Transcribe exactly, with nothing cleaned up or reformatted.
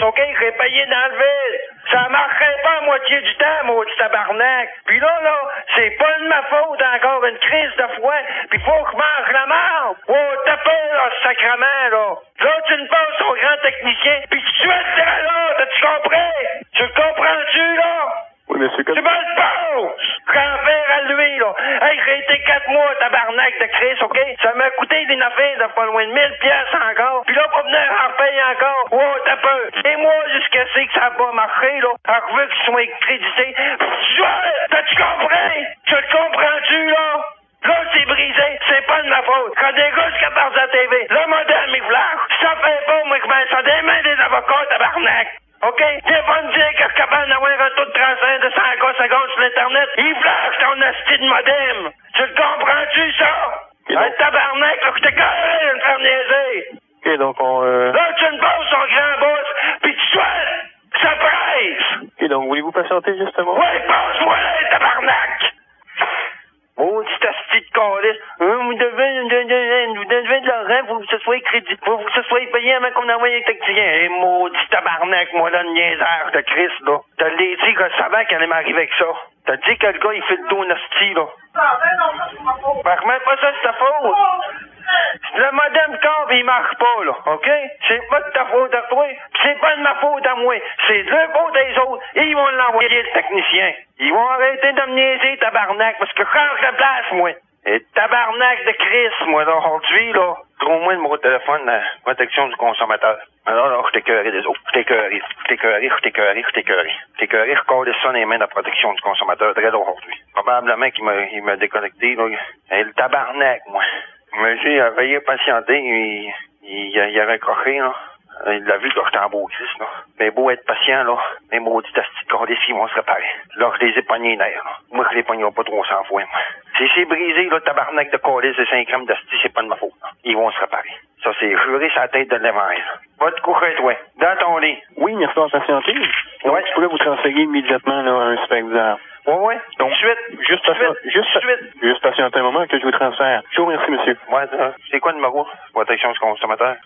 OK, je serais payé dans le vide. Ça marcherait pas à moitié du temps, maudit tabarnak. Puis là, là, c'est pas de ma faute encore, une crise de foie, puis faut que je mange la marde. Oh, t'as peur, là, sacrement, là. Là, tu me passes au grand technicien, puis tu vas te dire là, t'as-tu compris? Tu le comprends-tu, là? Oui, monsieur, Tu me le passes! Grand-père à lui, là. Hey, j'ai été quatre mois, tabarnak de Chris, OK? Ça m'a coûté des affaires de pas loin de mille piastres encore. Puis là, pour venir en repayer encore. Oh, t'as peur. Et moi, jusqu'à ce que ça va pas marcher, là. Alors, je veux qu'ils soient crédités. T'as-tu compris? Tu le comprends-tu, là? Là, c'est brisé, c'est pas de ma faute. Quand des gars qui partent à la T V, le modèle m'y flash. Ça fait pas, moi, que ben, ça des mains des avocats, tabarnak. OK? Viens pas me dire que je suis capable d'avoir un taux de transfert de cent gars secondes sur l'Internet. Il flash ton asti de modem. Tu le comprends-tu, ça? Un tabarnak, là, que j'étais carré de me faire niaiser. OK, donc on... Euh... Là, tu me passes son grand boss, pis tu souhaites, ça presse. OK, donc voulez-vous patienter justement? Oui, passe-moi, tabarnak. Oh, petit asti de calice. Vous devez, vous devez de l'argent pour que ce soit crédit, pour que ce soit payé avant qu'on envoie les techniciens. Eh, maudit tabarnak, moi, là, le niaiseur de Christ, là. T'as l'ai dit que je savais qu'elle allait m'arriver avec ça. T'as dit que le gars, il fait le dos nasty, là. Ben, remets pas ça, c'est ta faute. Le modem corps, il marche pas, là, OK? C'est pas de ta faute à toi, pis c'est pas de ma faute à moi. C'est de la faute des autres, et ils vont l'envoyer, le technicien. Ils vont arrêter de me niaiser, tabarnak, parce que je change de place, moi. Et tabarnak de Chris, moi, là, aujourd'hui, là, trouve-moi le numéro de téléphone, la protection du consommateur. Alors, là, je t'écœuré des autres. Je t'écœuré, je t'écœuré, je t'écœuré, je t'écœuré. Je t'écœuré, je colle ça dans les mains de la protection du consommateur, très aujourd'hui. Probablement qu'il m'a, il m'a déconnecté, là. Et le tabarnak, moi. Mais j'ai euh, veuillez patienter, il, il, il avait croché, là. Il l'a vu que j'étais en beau Christ, là. Mais beau être patient, là, mes maudits astis de cordés, ils vont se réparer. Là, je les ai pognés nerfs, là. Moi, je les pognerai pas trop cent fois, moi. Si c'est brisé, là, tabarnak de cordés et cinq grammes d'astis, c'est pas de ma faute, là. Ils vont se réparer. Ça, c'est juré sa tête de l'éventail, là. Va te coucher, toi. Dans ton lit. Oui, merci d'avoir patienté. Ouais. Je pourrais vous transférer immédiatement, là, un superviseur. Ouais, ouais. Donc, Tout de suite. Juste, Tout de patient... suite. juste, Tout de suite. juste patienter un moment que je vous transfère. Je vous remercie, monsieur. Ouais, c'est quoi le numéro? Protection du consommateur.